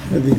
هذه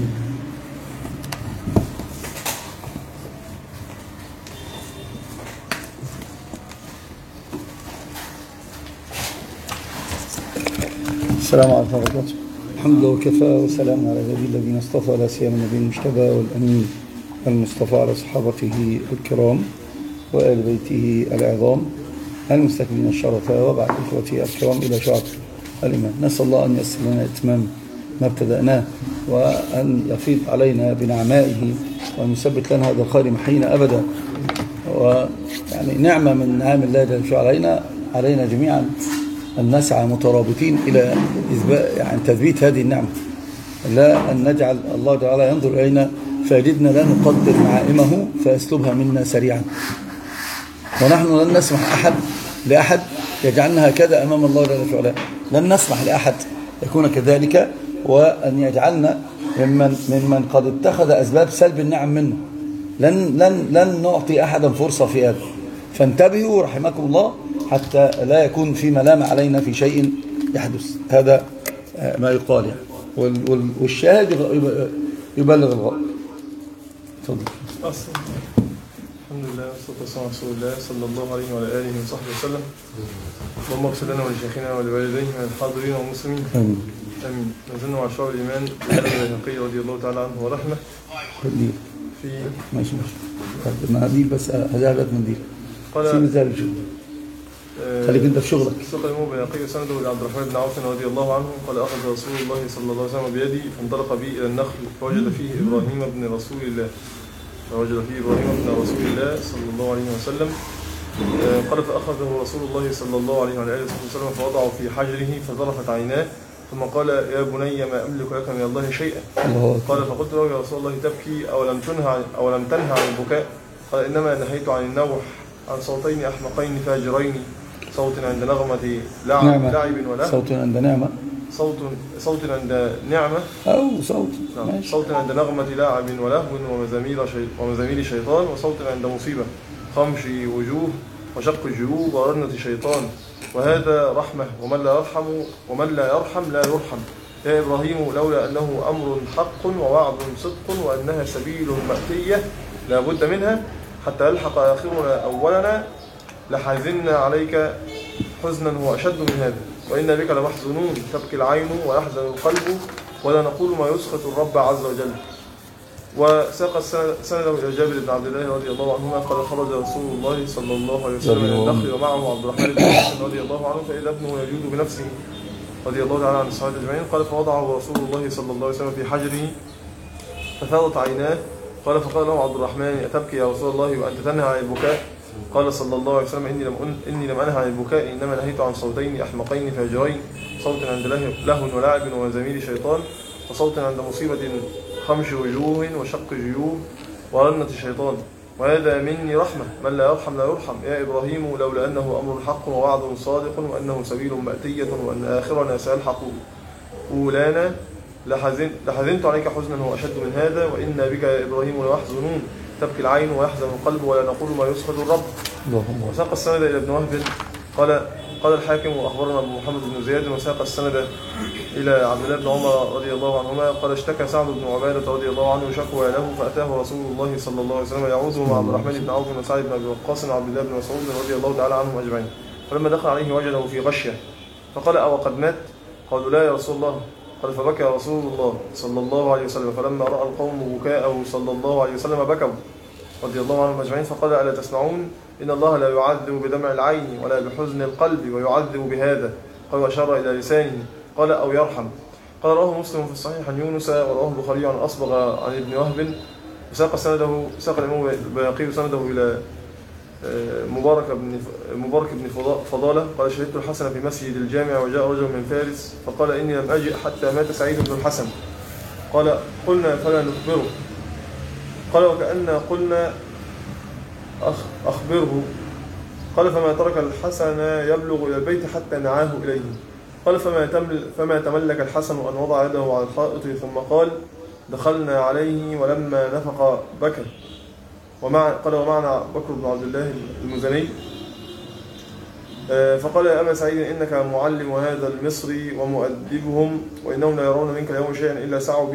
السلام عليكم ورحمة الله. الحمد لله وكفى وسلام على عباده الذين اصطفى، لا سيما النبي المجتبى والأمين المصطفى على صحابته الكرام وآل بيته العظام المستكملين الشرفاء، وبعد إخوته الكرام إلى شعب الإيمان. نسأل الله أن ييسر لنا إتمام ما ابتدأناه، وأن يفيض علينا بنعمائه، وأن يثبت لنا هذا الخير محينا أبدا. ويعني نعمة من نعم الله جل وعلا علينا جميعا أن نسعى مترابطين إلى يعني تثبيت هذه النعمة، لا أن نجعل الله تعالى ينظر إلينا فيجدنا لا نقدر معائمه فيسلبها منا سريعا. ونحن لن نسمح لأحد يجعلنا هكذا أمام الله جل وعلا، لن نسمح لأحد يكون كذلك، وأن يجعلنا ممن قد اتخذ أسباب سلب النعم منه. لن نعطي أحدا فرصة في هذا، فانتبهوا رحمكم الله حتى لا يكون في ملام علينا في شيء يحدث. هذا ما يقال يعني، والشاهد يبلغ الغائب. تفضل. الحمد لله والصلاة والسلام على رسول الله صلى الله عليه وعلى آله وصحبه وسلم. اللهم اغفر لنا ولشيخنا ولوالديه وللحاضرين والمسلمين. آمين. آمين. نزلنا على شعب الإيمان البيهقي رضي الله تعالى عنه ورحمه. في ماشي مناديل، بس هذا منديل. في مثال شو؟ خليك انت في شغلك. ساق الإمام البيهقي سنده لعبد الرحمن بن عوف رضي الله عنه قال: أخذ رسول الله صلى الله عليه وسلم بيدي فانطلق بي إلى النخل فوجد فيه إبراهيم بن رسول الله صلى الله عليه وسلم. قال: فأخذه رسول الله صلى الله عليه وعلى آله وسلم فوضعه في حجره فظرفت عيناه، ثم قال: يا بني ما أملك لك من الله شيئا. قال: فقلت له: يا رسول الله تبكي أو لم تنهى عن البكاء؟ قال: إنما نهيت عن النوح عن صوتين أحمقين فاجرين، صوت عند نغمة لعب ولهو، صوت عند نعمة، صوت عند نعمة، أو صوت صوت عند نغمة لعب ولهو ومزامير شيطان، وصوت عند مصيبة، خمش وجوه وشق الجيوب ورنة شيطان، وهذا رحمة، ومن لا يرحم لا يرحم. يا إبراهيم لولا أنه أمر حق ووعد صدق وأنها سبيل مأتية لا بد منها حتى يلحق آخرنا أولنا لحزنا عليك حزنا هو أشد من هذا، وإنا بك لمحزونون تبكي العين ويحزن القلب ولا نقول ما يسخط الرب عز وجل. وساق سنده إلى جابر بن عبد الله رضي الله عنهما قال: خرج رسول الله صلى الله عليه وسلم من النخل ومعه عبد الرحمن بن عوف رضي الله عنه فإذا ابنه يجود بنفسه رضي الله تعالى عن الصحابة أجمعين. قال: فوضعه رسول الله صلى الله عليه وسلم في حجره ففاضت عيناه. قال: فقال له عبد الرحمن: أتبكي يا رسول الله وأنت تنهى عن البكاء؟ قال صلى الله عليه وسلم: إني لم أنهى عن البكاء، إنما نهيت عن صوتين أحمقين فاجرين، صوت عند لهو ولعب ومزامير شيطان، وصوت عند مصيبة خمش وجوه وشق جيوب ورنة الشيطان، وهذا مني رحمة، من لا يرحم لا يرحم. يا إبراهيم لولا أنه أمر حق ووعد صادق وأنه سبيل مأتية وأن آخرنا سيلحق أولانا لحزنت عليك حزنا هو أشد من هذا، وإنا بك يا إبراهيم لمحزونون تبكي العين ويحزن القلب ولا نقول ما يسخط الرب. وساق السند إلى ابن وهب قال الحاكم: وأخبرنا محمد بن زياد. وساق السند إلى عبد الله بن عمر رضي الله عنهما قال: اشتكى سعد بن عبادة رضي الله عنه شكوى له فأتاه رسول الله صلى الله عليه وسلم يعوذه مع عبد الرحمن بن عوف وسعد بن أبي وقاص وعبد الله بن مسعود رضي الله تعالى عنهم أجمعين. فلما دخل عليه وجده في غشية فقال: أو قد مات؟ قالوا: لا يا رسول الله. قال: فبكى رسول الله صلى الله عليه وسلم، فلما رأى القوم بكاءه صلى الله عليه وسلم بكوا رضي الله عنهم أجمعين، فقال: ألا تسمعون؟ إن الله لا يعذب بدمع العين ولا بحزن القلب ويعذب بهذا. قال: وأشار إلى لسانه. قال: أو يرحم. قال: رواه مسلم في الصحيح عن يونس، ورواه البخاري عن أصبغ عن ابن وهب. وساق الإمام البيهقي سنده إلى مبارك بن فضالة قال: شهدت الحسن في مسجد الجامع وجاء رجل من فارس فقال: إني لم أجئ حتى مات سعيد بن الحسن. قال: قلنا فلا نخبره. قال: وكأن قلنا أخبره. قال: فما ترك الحسن يبلغ إلى البيت حتى نعاه إليه. قال: فما تملك الحسن أن وضع يده على الحائط ثم قال: دخلنا عليه ولما نفق بكى. قال: ومعنا بكر بن عبد الله المزني فقال يا أبا سعيد إنك معلم هذا المصري ومؤدبهم، وإنهم لا يرون منك اليوم شيئا إلا سعوا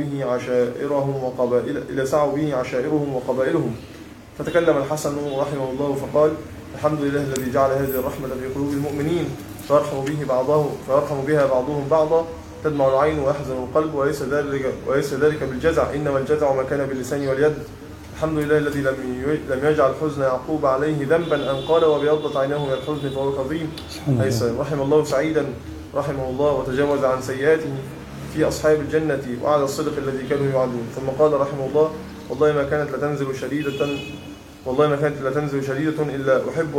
به عشائرهم وقبائلهم. فتكلم الحسن رحمه الله فقال الحمد لله الذي جعل هذه الرحمة في قلوب المؤمنين فيرحم بها بعضهم بعضا، تدمع العين ويحزن القلب، وليس ذلك بالجزع، إنما الجزع ما كان باللسان واليد. الحمد لله الذي لم يجعل حزن يعقوب عليه ذنبا أن قال وبيضت عيناه من الحزن فهو كظيم. رحم الله سعيدا رحمه الله وتجاوز عن سيئاته في أصحاب الجنة وعلى الصدق الذي كانوا يوعدون. ثم قال رحمه الله والله ما كانت لتنزل شديدة إلا أحب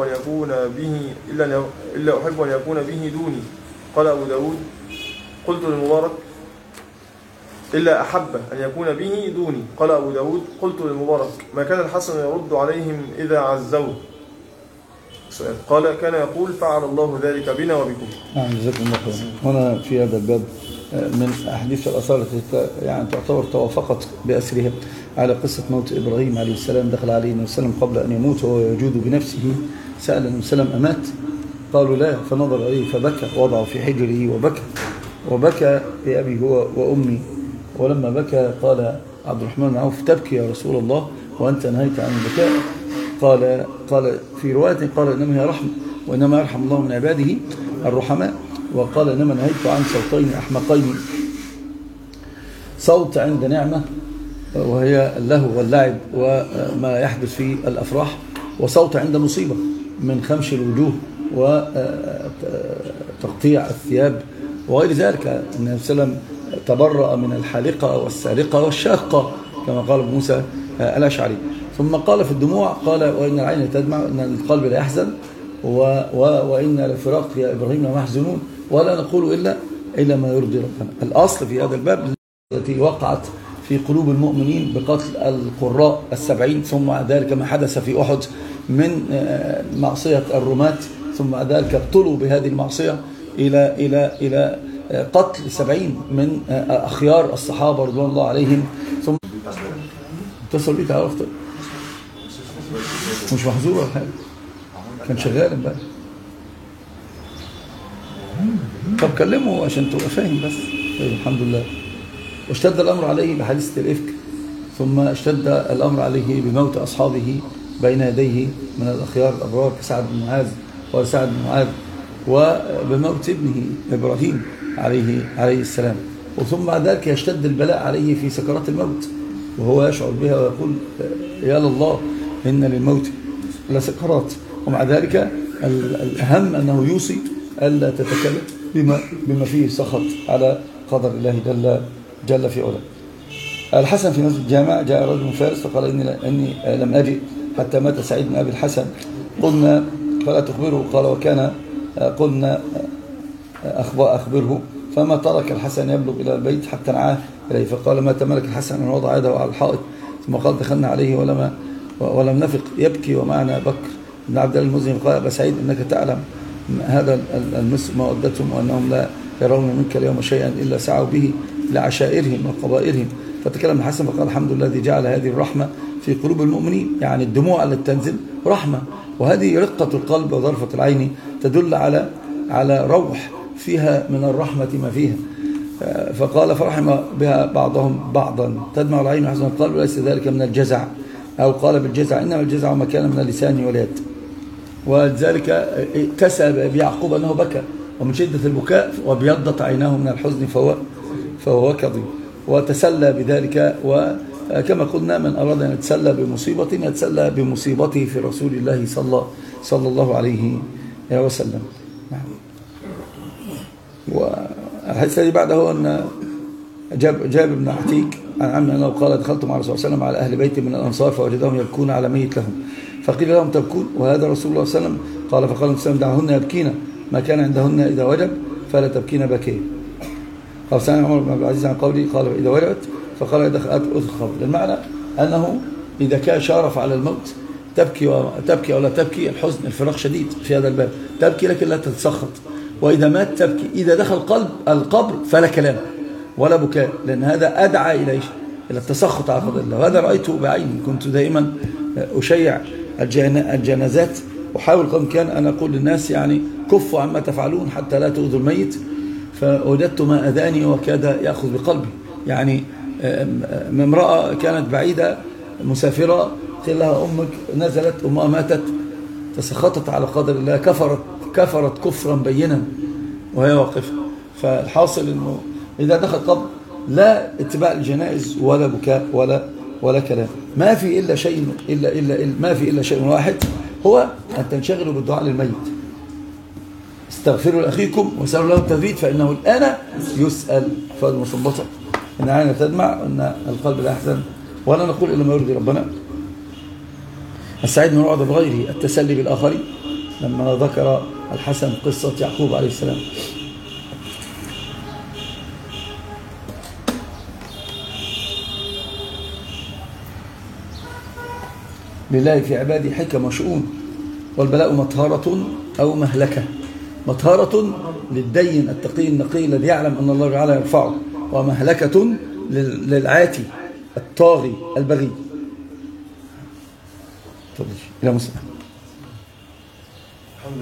أن يكون به دوني. قال أبو داود قلت للمبارك إلا أحب أن يكون به دوني. قال أبو داود قلت للمبارك ما كان الحسن يرد عليهم إذا عزوه؟ سؤال. قال كان يقول فعل الله ذلك بنا وبكم. جزاكم الله خيرا. هنا في هذا الباب من أحاديث الآثار التي يعني تعتبر توافقت بأسرها على قصة موت إبراهيم عليه السلام. دخل عليه النبي صلى الله عليه وسلم قبل أن يموت وهو يجود بنفسه، سأل النبي صلى الله عليه وسلم أمات؟ قالوا لا، فنظر عليه فبكى، وضعه في حجره وبكى بأبي هو وأمي. ولما بكى قال عبد الرحمن بن عوف تبكي يا رسول الله وأنت نهيت عن البكاء؟ قال في رواية قال إنما هي رحمة وإنما يرحم الله من عباده الرحماء. وقال إنما نهيت عن صوتين أحمقين، صوت عند نعمة وهي اللهو واللعب وما يحدث في الأفراح، وصوت عند مصيبة من خمش الوجوه وتقطيع الثياب وغير ذلك. النبي صلى الله عليه وسلم تبرأ من الحالقة والسارقة والشاقة كما قال ابو موسى الأشعري. ثم قال في الدموع قال وإن العين تدمع وإن القلب لا يحزن وإن لفراق يا إبراهيم لمحزنون ولا نقول إلا ما يرضي ربنا. الأصل في هذا الباب التي وقعت في قلوب المؤمنين بقتل القراء 70، ثم ذلك ما حدث في أحد من معصية الرماة، ثم ذلك ابطلوا بهذه المعصية إلى قتل 70 من أخيار الصحابة رضوان الله عليهم. ثم اتصل بيك عرفت مش محظور ولا حاجة، كان شغال امبارح. طب كلمه عشان تبقى فاهم بس. الحمد لله. واشتد الأمر عليه بحادثة الإفك، ثم اشتد الأمر عليه بموت أصحابه بين يديه من الأخيار الأبرار كسعد بن معاذ وبموت ابنه إبراهيم عليه السلام. وثم بعد ذلك يشتد البلاء عليه في سكرات الموت وهو يشعر بها ويقول يا لله إن للموت لسكرات. ومع ذلك الأهم أنه يوصي ألا تتكلم بما فيه سخط على قدر الله جل في علاه. الحسن في مسجد الجامع جاء رجل من فارس فقال إني لم أجئ حتى مات سعيد بن أبي الحسن. قلنا فلا تخبره، قال وكان قلنا أخبره، فما ترك الحسن يبلغ إلى البيت حتى نعاه إليه. فقال ما تملك الحسن أن وضع يده على الحائط، ثم قال دخلنا عليه ولم نفق يبكي ومعنا بكر بن عبد الله المزني. قال أبا سعيد إنك تعلم هذا المصر ما ودتهم وأنهم لا يرون منك اليوم شيئا إلا سعوا به لعشائرهم وقبائلهم. فتكلم الحسن فقال الحمد لله الذي جعل هذه الرحمة في قلوب المؤمنين، يعني الدموع التي تنزل رحمة، وهذه رقة القلب وظرفة العين تدل على روح فيها من الرحمة ما فيها. فقال فرحم بها بعضهم بعضا، تدمع العين وحزن القلب وليس ذلك من الجزع، أو قال بالجزع إنما الجزع ما كان من اللسان واليد. ولذلك اكتسب بيعقوب أنه بكى ومن شدة البكاء وبيضت عيناه من الحزن فهو كظيم، وتسلى بذلك. وكما قلنا من أراد أن يتسلى بمصيبة يتسلى بمصيبته في رسول الله صلى الله عليه وسلم. والحديث الذي بعده أن جابر بن عتيك عن عمه أنه قال دخلت مع الرسول صلى الله عليه وسلم على أهل بيت من الأنصار فوجدهم يبكون على ميت لهم، فقيل لهم تبكون وهذا رسول الله صلى الله عليه وسلم؟ قال فقال النبي صلى الله عليه وسلم دعهن يبكين ما كان عندهن إذا وجب فلا تبكين بكين. قال سألنا عمر بن عبد العزيز عن قولي قال إذا وجبت فقال أدخل قبل. المعنى أنه إذا كان شارف على الموت تبكي أو لا تبكي، الحزن الفراق شديد في هذا الباب، تبكي لكن لا تتسخط. وإذا مات تبكي، إذا دخل القبر فلا كلام ولا بكاء، لأن هذا أدعى إلى التسخط على قدر الله. وهذا رأيته بعيني، كنت دائما أشيع الجنازات أحاول قد كان أن أقول للناس يعني كفوا عما تفعلون حتى لا تؤذوا الميت، فوجدت ما أذاني وكاد يأخذ بقلبي. يعني امرأة كانت بعيدة مسافرة، قيل لها أمك نزلت، أمها ماتت، تسخطت على قدر الله، كفرت كفرا بينا وهي واقفة. فالحاصل أنه إذا دخل قبر لا اتباع الجنائز ولا بكاء ولا كلام، ما في إلا شيء ما في إلا شيء واحد، هو أن تنشغلوا بالدعاء للميت. استغفروا لأخيكم وسألوا له التثبيت فإنه الآن يسأل. فالمصبطة إن عين تدمع وإن القلب لا يحزن، ولا نقول إلا ما يرضي ربنا. السعيد من وعد بغيره، التسلي بالآخرين، لما ذكر الحسن قصة يعقوب عليه السلام. لله في عبادي حكم وشؤون، والبلاء مطهرة أو مهلكة. مطهرة للدين التقي النقي الذي يعلم أن الله تعالى يرفعه، ومهلكة للعاتي الطاغي البغي. إلى مسلم.